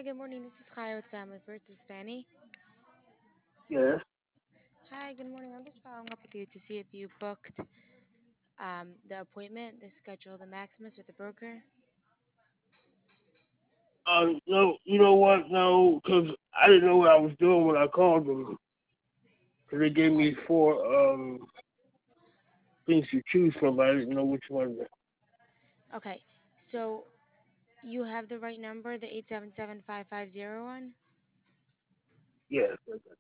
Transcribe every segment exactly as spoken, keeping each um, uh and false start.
good morning. This is Kyle with Family First. This is Fanny. Yes. Hi, good morning. I'm just following up with you to see if you booked um, the appointment, the schedule, the Maximus with the broker. Uh, no, you know what? No, because I didn't know what I was doing when I called them. Because they gave Okay. me four um things to choose from, but I didn't know which one. Okay. So you have the right number, the eight seven seven five five zero one. Yes.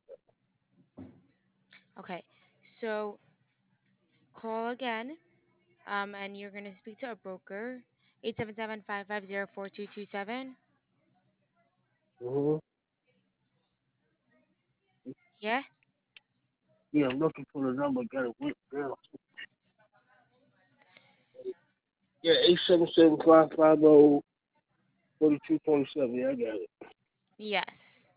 Okay. So call again, um, and you're going to speak to a broker. eight seven seven five five zero four two two seven. Mm-hmm. Yeah? Yeah, I'm looking for the number. Got it written down. Yeah, eight seven seven five five zero forty two twenty seven. Yeah, I got it. Yes.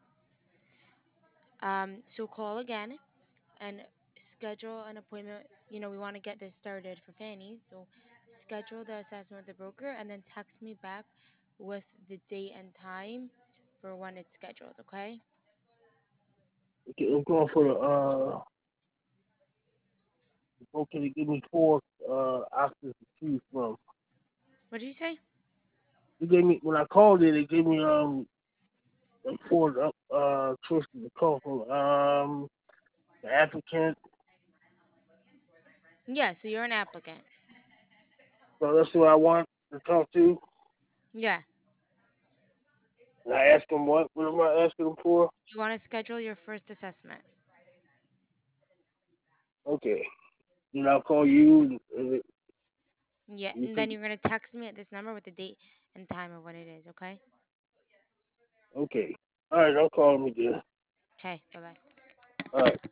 Um, so call again and schedule an appointment. You know, we want to get this started for Fanny. So schedule the assessment with the broker and then text me back with the date and time for when it's scheduled, okay? Okay, I'm going for the uh. Okay, they give me four uh options to choose from. What did you say? They gave me when I called it. They gave me um like four uh choices to call from. Um, the applicant. Yeah, so you're an applicant. So that's who I want to talk to. Yeah. And I ask them what? What am I asking them for? You want to schedule your first assessment. Okay. Then I'll call you and, and Yeah, you and then take. you're going to text me at this number with the date and time of when it is, okay? Okay. All right. I'll call them again. Okay, bye bye. All right.